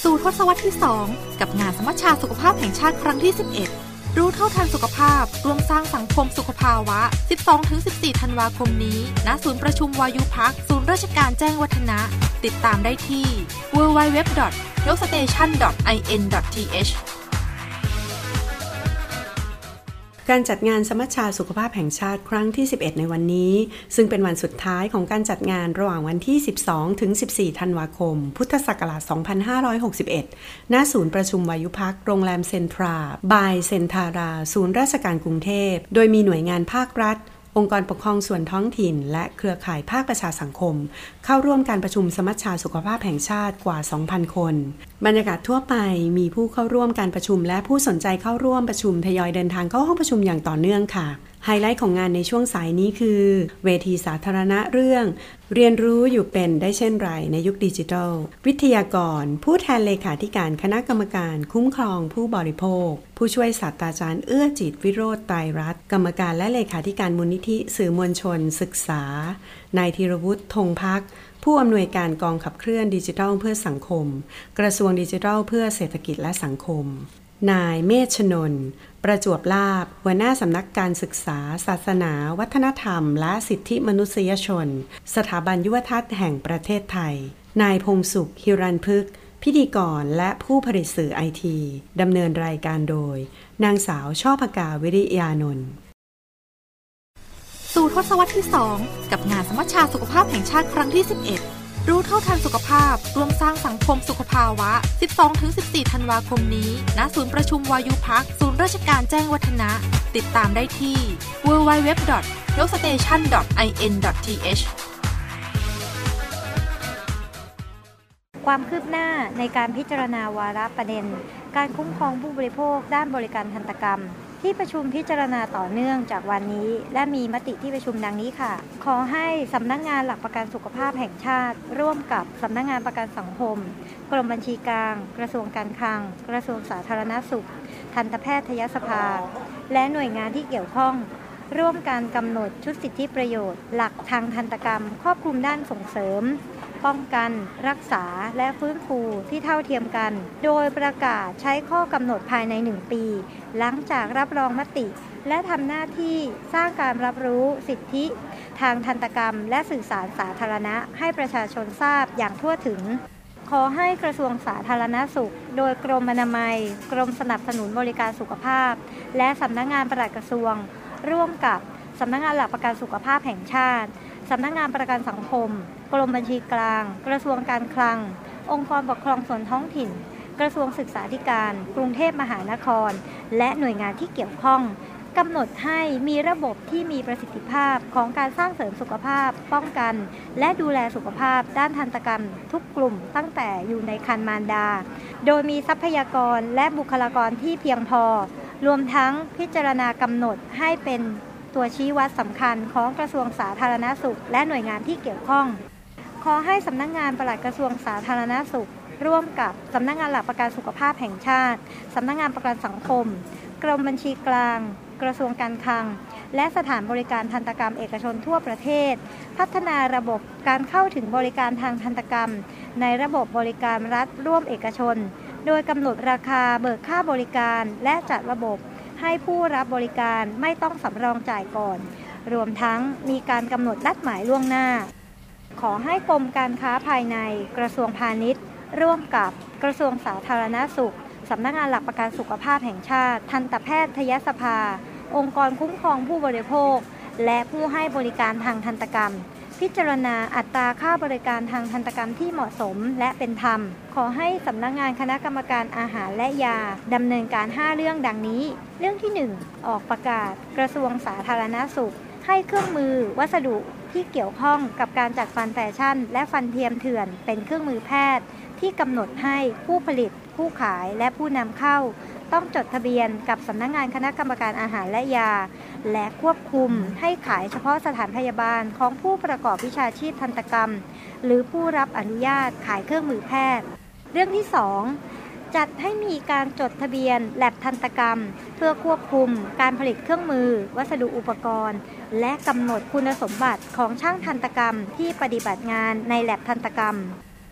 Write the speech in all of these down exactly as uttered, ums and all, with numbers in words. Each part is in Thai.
สู่ทศวรรษที่สองกับงานสมัชชาสุขภาพแห่งชาติครั้งที่สิบเอ็ดรู้เท่าทันสุขภาพร่วมสร้างสังคมสุขภาวะ สิบสองถึงสิบสี่ ธันวาคมนี้ณศูนย์ประชุมวายุพักศูนย์ราชการแจ้งวัฒนะติดตามได้ที่ ดับเบิลยู ดับเบิลยู ดับเบิลยู ดอท เฮลท์ สเตชัน ดอท ไอ เอ็น ดอท ที เอชการจัดงานสมัชชาสุขภาพแห่งชาติครั้งที่สิบเอ็ดในวันนี้ซึ่งเป็นวันสุดท้ายของการจัดงานระหว่างวันที่สิบสองถึงสิบสี่ ธันวาคมพุทธศักราชสองพันห้าร้อยหกสิบเอ็ดณศูนย์ประชุมวายุพักโรงแรมเซ็นทราบายเซ็นทาราศูนย์ราชการกรุงเทพโดยมีหน่วยงานภาครัฐองค์กรปกครองส่วนท้องถิ่นและเครือข่ายภาคประชาสังคมเข้าร่วมการประชุมสมัชชาสุขภาพแห่งชาติกว่า สองพัน คนบรรยากาศทั่วไปมีผู้เข้าร่วมการประชุมและผู้สนใจเข้าร่วมประชุมทยอยเดินทางเข้าห้องประชุมอย่างต่อเนื่องค่ะไฮไลท์ของงานในช่วงสายนี้คือเวทีสาธารณะเรื่องเรียนรู้อยู่เป็นได้เช่นไรในยุคดิจิทัลวิทยากรผู้แทนเลขาธิการคณะกรรมการคุ้มครองผู้บริโภคผู้ช่วยศาสตราจารย์เอื้อจิตวิโรจน์ไตรรัตน์กรรมการและเลขาธิการมูลนิธิสื่อมวลชนศึกษานายธีรวุฒิธงภักดิ์ผู้อำนวยการกองขับเคลื่อนดิจิทัลเพื่อสังคมกระทรวงดิจิทัลเพื่อเศรษฐกิจและสังคมนายเมธชนนท์ประจวบลาภหัวหน้าสำนักการศึกษาศาสนาวัฒนธรรมและสิทธิมนุษยชนสถาบันยุวทัศน์แห่งประเทศไทยนายพงสุขฮิรัญพฤกษ์พิธีกรและผู้ผลิตสื่อไอทีดำเนินรายการโดยนางสาวช่อพกาวิริยานนท์สู่ทศวรรษที่สองกับงานสมัชชาสุขภาพแห่งชาติครั้งที่สิบเอ็ดรู้เท่าทันสุขภาพร่วมสร้างสังคมสุขภาวะ สิบสองถึงสิบสี่ ธันวาคมนี้ณศูนย์ประชุมวายุพักศูนย์ราชการแจ้งวัฒนะติดตามได้ที่ ดับเบิลยู ดับเบิลยู ดับเบิลยู ดอท เฮลท์ สเตชัน ดอท ไอ เอ็น ดอท ที เอชความคืบหน้าในการพิจารณาวาระประเด็นการคุ้มครองผู้บริโภคด้านบริการทันตกรรมที่ประชุมพิจารณาต่อเนื่องจากวันนี้และมีมติที่ประชุมดังนี้ค่ะขอให้สำนักงานหลักประกันสุขภาพแห่งชาติร่วมกับสำนักงานประกันสังคมกรมบัญชีกลางกระทรวงการคลังกระทรวงสาธารณสุขทันตแพทยสภาและหน่วยงานที่เกี่ยวข้องร่วมการกำหนดชุดสิทธิประโยชน์หลักทางทันตกรรมครอบคลุมด้านส่งเสริมป้องกันรักษาและฟื้นฟูที่เท่าเทียมกันโดยประกาศใช้ข้อกำหนดภายในหนึ่งปีหลังจากรับรองมติและทำหน้าที่สร้างการรับรู้สิทธิทางทันตกรรมและสื่อสารสาธารณะให้ประชาชนทราบอย่างทั่วถึงขอให้กระทรวงสาธารณสุขโดยกรมอนามัยกรมสนับสนุนบริการสุขภาพและสำนักงานปลัดกระทรวงร่วมกับสำนักงานหลักประกันสุขภาพแห่งชาติสำนักงานประกันสังคมกรมบัญชีกลางกระทรวงการคลังองค์กรปกครองส่วนท้องถิ่นกระทรวงศึกษาธิการกรุงเทพมหานครและหน่วยงานที่เกี่ยวข้องกำหนดให้มีระบบที่มีประสิทธิภาพของการสร้างเสริมสุขภาพป้องกันและดูแลสุขภาพด้านทันตกรรมทุกกลุ่มตั้งแต่อยู่ในครรภ์มารดาโดยมีทรัพยากรและบุคลากรที่เพียงพอรวมทั้งพิจารณากำหนดให้เป็นตัวชี้วัดสำคัญของกระทรวงสาธารณสุขและหน่วยงานที่เกี่ยวข้องขอให้สำนักงานปลัดกระทรวงสาธารณสุขร่วมกับสำนักงานหลักประกันสุขภาพแห่งชาติสำนักงานประกันสังคมกรมบัญชีกลางกระทรวงการคลังและสถานบริการทันตกรรมเอกชนทั่วประเทศพัฒนาระบบการเข้าถึงบริการทางทันตกรรมในระบบบริการรัฐร่วมเอกชนโดยกำหนดราคาเบิกค่าบริการและจัดระบบให้ผู้รับบริการไม่ต้องสำรองจ่ายก่อนรวมทั้งมีการกำหนดนัดหมายล่วงหน้าขอให้กรมการค้าภายในกระทรวงพาณิชย์ร่วมกับกระทรวงสาธารณสุขสำนักงานหลักประกันสุขภาพแห่งชาติทันตแพทยสภาองค์กรคุ้มครองผู้บริโภคและผู้ให้บริการทางทันตกรรมพิจารณาอัตราค่าบริการทางทันตกรรมที่เหมาะสมและเป็นธรรมขอให้สำนักงานคณะกรรมการอาหารและยาดำเนินการห้าเรื่องดังนี้เรื่องที่หนึ่งออกประกาศกระทรวงสาธารณสุขให้เครื่องมือวัสดุที่เกี่ยวข้องกับการจัดฟันแฟชั่นและฟันเทียมเถื่อนเป็นเครื่องมือแพทย์ที่กำหนดให้ผู้ผลิตผู้ขายและผู้นำเข้าต้องจดทะเบียนกับสำนักงานคณะกรรมการอาหารและยาและควบคุมให้ขายเฉพาะสถานพยาบาลของผู้ประกอบวิชาชีพทันตกรรมหรือผู้รับอนุญาตขายเครื่องมือแพทย์เรื่องที่สองจัดให้มีการจดทะเบียนแลบทันตกรรมเพื่อควบคุมการผลิตเครื่องมือวัสดุอุปกรณ์และกำหนดคุณสมบัติของช่างทันตกรรมที่ปฏิบัติงานในแลบทันตกรรม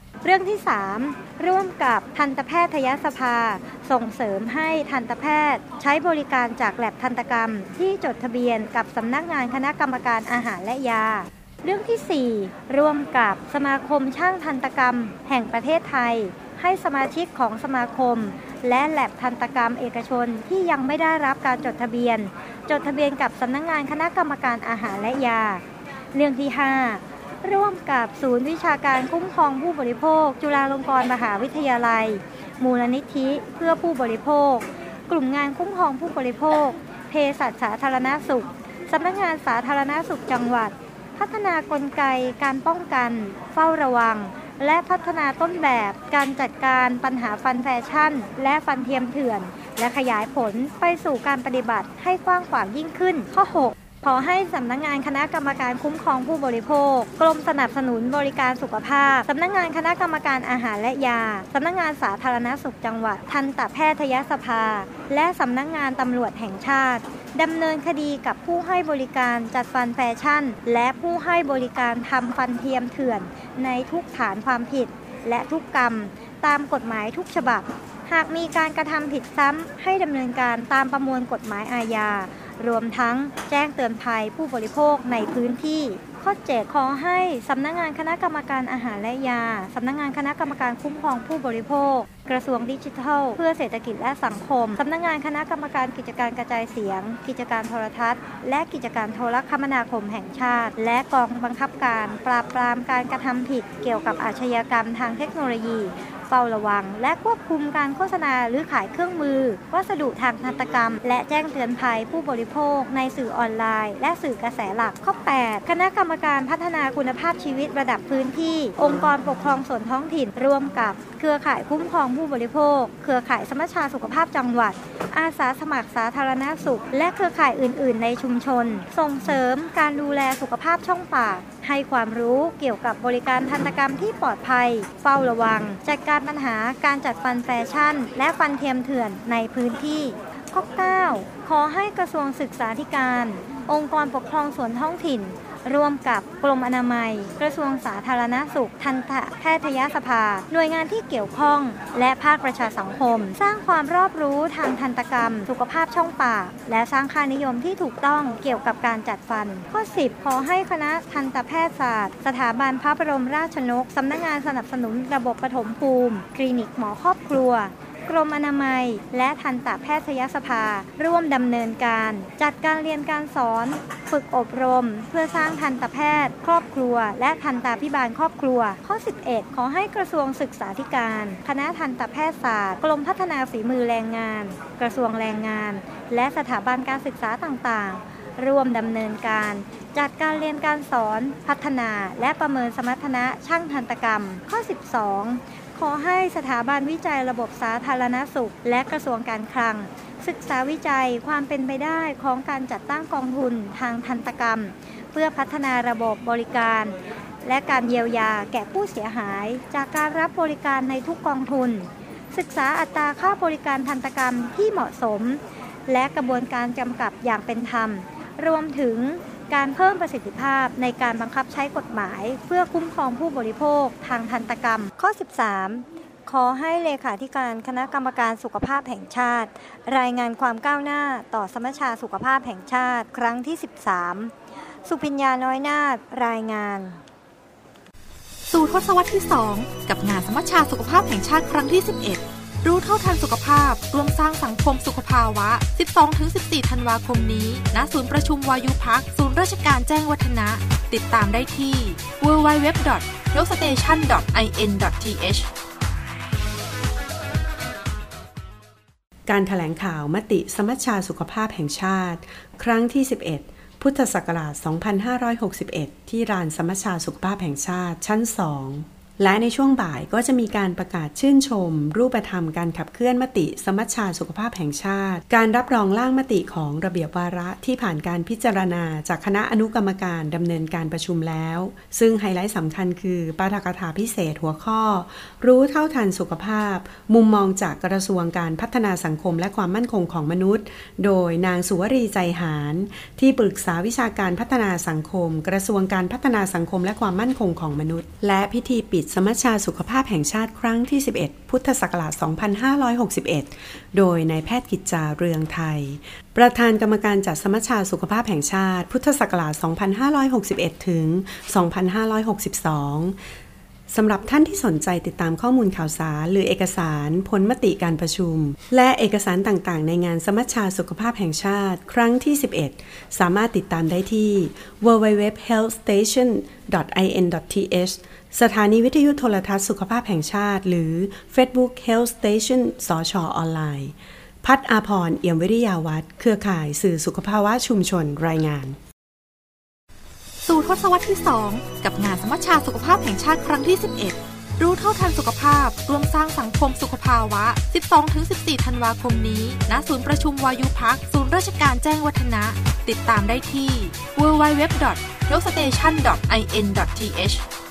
เรื่องที่สามร่วมกับทันตแพทยสภาส่งเสริมให้ทันตแพทย์ใช้บริการจากแลบทันตกรรมที่จดทะเบียนกับสำนักงานคณะกรรมการอาหารและยาเรื่องที่สี่ร่วมกับสมาคมช่างทันตกรรมแห่งประเทศไทยให้สมาชิกของสมาคมและแลบทันตกรรมเอกชนที่ยังไม่ได้รับการจดทะเบียนจดทะเบียนกับสำนักงานคณะกรรมการอาหารและยาเรื่องที่ห้าร่วมกับศูนย์วิชาการคุ้มครองผู้บริโภคจุฬาลงกรณ์มหาวิทยาลัยมูลนิธิเพื่อผู้บริโภคกลุ่มงานคุ้มครองผู้บริโภคเภสัชสาธารณสุขสำนักงานสาธารณสุขจังหวัดพัฒนากลไกการป้องกันเฝ้าระวังและพัฒนาต้นแบบการจัดการปัญหาฟันแฟชั่นและฟันเทียมเถื่อนและขยายผลไปสู่การปฏิบัติให้กว้างขวางยิ่งขึ้นข้อหกขอให้สำนักงานคณะกรรมการคุ้มครองผู้บริโภคกรมสนับสนุนบริการสุขภาพสำนักงานคณะกรรมการอาหารและยาสำนักงานสาธารณสุขจังหวัดทันตแพทยสภาและสำนักงานตำรวจแห่งชาติดำเนินคดีกับผู้ให้บริการจัดฟันแฟชั่นและผู้ให้บริการทำฟันเทียมเถื่อนในทุกฐานความผิดและทุกกรรมตามกฎหมายทุกฉบับหากมีการกระทำผิดซ้ำให้ดำเนินการตามประมวลกฎหมายอาญารวมทั้งแจ้งเตือนภัยผู้บริโภคในพื้นที่ข้อเจ็ดขอให้สำนักงานคณะกรรมการอาหารและยาสำนักงานคณะกรรมการคุ้มครองผู้บริโภคกระทรวงดิจิทัลเพื่อเศรษฐกิจและสังคมสำนักงานคณะกรรมการกิจการกระจายเสียงกิจการโทรทัศน์และกิจการโทรคมนาคมแห่งชาติและกองบังคับการปราบปรามการกระทำผิดเกี่ยวกับอาชญากรรมทางเทคโนโลยีเฝ้าระวังและควบคุมการโฆษณาหรือขายเครื่องมือวัสดุทางทันตกรรมและแจ้งเตือนภัยผู้บริโภคในสื่อออนไลน์และสื่อกระแสหลักข้อแปดคณะกรรมการพัฒนาคุณภาพชีวิตระดับพื้นที่องค์กรปกครองส่วนท้องถิ่นร่วมกับเครือข่ายคุ้มครองผู้บริโภคเครือข่ายสมัชชาสุขภาพจังหวัดอาสาสมัครสาธารณสุขและเครือข่ายอื่นๆในชุมชนส่งเสริมการดูแลสุขภาพช่องปากให้ความรู้เกี่ยวกับบริการทันตกรรมที่ปลอดภัยเฝ้าระวังจัดการปัญหาการจัดฟันแฟชั่นและฟันเทียมเถื่อนในพื้นที่ข้อเก้าขอให้กระทรวงศึกษาธิการองค์กรปกครองส่วนท้องถิ่นร่วมกับกรมอนามัยกระทรวงสาธารณสุขทันตแพทยสภาหน่วยงานที่เกี่ยวข้องและภาคประชาสังคมสร้างความรอบรู้ทางทันตกรรมสุขภาพช่องปากและสร้างค่านิยมที่ถูกต้องเกี่ยวกับการจัดฟันข้อสิบขอให้คณะทันตแพทยศาสตร์สถาบันพระบรมราชชนกสำนักงานสนับสนุนระบบปฐมภูมิคลินิกหมอครอบครัวกรมอนามัยและทันตแพทยสภาร่วมดำเนินการจัดการเรียนการสอนฝึกอบรมเพื่อสร้างทันตแพทย์ครอบครัวและทันตาภิบาลครอบครัวข้อสิบเอ็ดขอให้กระทรวงศึกษาธิการคณะทันตแพทยศาสตร์กรมพัฒนาฝีมือแรงงานกระทรวงแรงงานและสถาบันการศึกษาต่างๆร่วมดำเนินการจัดการเรียนการสอนพัฒนาและประเมินสมรรถนะช่างทันตกรรมข้อสิบสองขอให้สถาบันวิจัยระบบสาธารณสุขและกระทรวงการคลังศึกษาวิจัยความเป็นไปได้ของการจัดตั้งกองทุนทางทันตกรรมเพื่อพัฒนาระบบบริการและการเยียวยาแก่ผู้เสียหายจากการรับบริการในทุกกองทุนศึกษาอัตราค่าบริการทันตกรรมที่เหมาะสมและกระบวนการกำกับอย่างเป็นธรรมรวมถึงการเพิ่มประสิทธิภาพในการบังคับใช้กฎหมายเพื่อคุ้มครองผู้บริโภคทางทันตกรรมข้อสิบสามขอให้เลขาธิการคณะกรรมการสุขภาพแห่งชาติรายงานความก้าวหน้าต่อสมัชชาสุขภาพแห่งชาติครั้งที่สิบสามสุพิญญาน้อยนาถรายงานสู่ทศวรรษที่สองกับงานสมัชชาสุขภาพแห่งชาติครั้งที่สิบเอ็ดรู้เท่าทันสุขภาพร่วมสร้างสังคมสุขภาวะ สิบสองถึงสิบสี่ ธันวาคมนี้ณศูนย์ประชุมวายุพักศูนย์ราชการแจ้งวัฒนะติดตามได้ที่ ดับเบิลยู ดับเบิลยู ดับเบิลยู ดอท เฮลท์ สเตชัน ดอท ไอ เอ็น ดอท ที เอชการแถลงข่าวมติสมัชชาสุขภาพแห่งชาติครั้งที่สิบเอ็ดพุทธศักราช สองพันห้าร้อยหกสิบเอ็ด ที่ลานสมัชชาสุขภาพแห่งชาติชั้นสองและในช่วงบ่ายก็จะมีการประกาศชื่นชมรูปธรรมการขับเคลื่อนมติสมัชชาสุขภาพแห่งชาติการรับรองร่างมติของระเบียบวาระที่ผ่านการพิจารณาจากคณะอนุกรรมการดำเนินการประชุมแล้วซึ่งไฮไลท์สำคัญคือปาฐกถาพิเศษหัวข้อรู้เท่าทันสุขภาพมุมมองจากกระทรวงการพัฒนาสังคมและความมั่นคงของมนุษย์โดยนางสุวรีใจหารที่ปรึกษาวิชาการพัฒนาสังคมกระทรวงการพัฒนาสังคมและความมั่นคงของมนุษย์และพิธีปิดสมัชชาสุขภาพแห่งชาติครั้งที่สิบเอ็ดพุทธศักราชสองพันห้าร้อยหกสิบเอ็ดโดยนายแพทย์กิจจาเรืองไทยประธานกรรมการจัดสมัชชาสุขภาพแห่งชาติพุทธศักราชสองพันห้าร้อยหกสิบเอ็ดถึงสองพันห้าร้อยหกสิบสองสำหรับท่านที่สนใจติดตามข้อมูลข่าวสารหรือเอกสารผลมติการประชุมและเอกสารต่างๆในงานสมัชชาสุขภาพแห่งชาติครั้งที่สิบเอ็ดสามารถติดตามได้ที่ ดับเบิลยู ดับเบิลยู ดับเบิลยู ดอท เฮลท์ สเตชัน ดอท ไอ เอ็น ดอท ที เอช สถานีวิทยุโทรทัศน์สุขภาพแห่งชาติหรือ Facebook Health Station สช.ออนไลน์พัฒอาภรณ์เอี่ยมวิริยาวัฒน์เครือข่ายสื่อสุขภาวะชุมชนรายงานสู่ทศวรรษที่สองกับงานสมัชชาสุขภาพแห่งชาติครั้งที่สิบเอ็ดรู้เท่าทันสุขภาพร่วมสร้างสังคมสุขภาวะ สิบสองถึงสิบสี่ ธันวาคมนี้ณศูนย์ประชุมวายุพักศูนย์ราชการแจ้งวัฒนะติดตามได้ที่ ดับเบิลยู ดับเบิลยู ดับเบิลยู ดอท เฮลท์ สเตชัน ดอท ไอ เอ็น ดอท ที เอช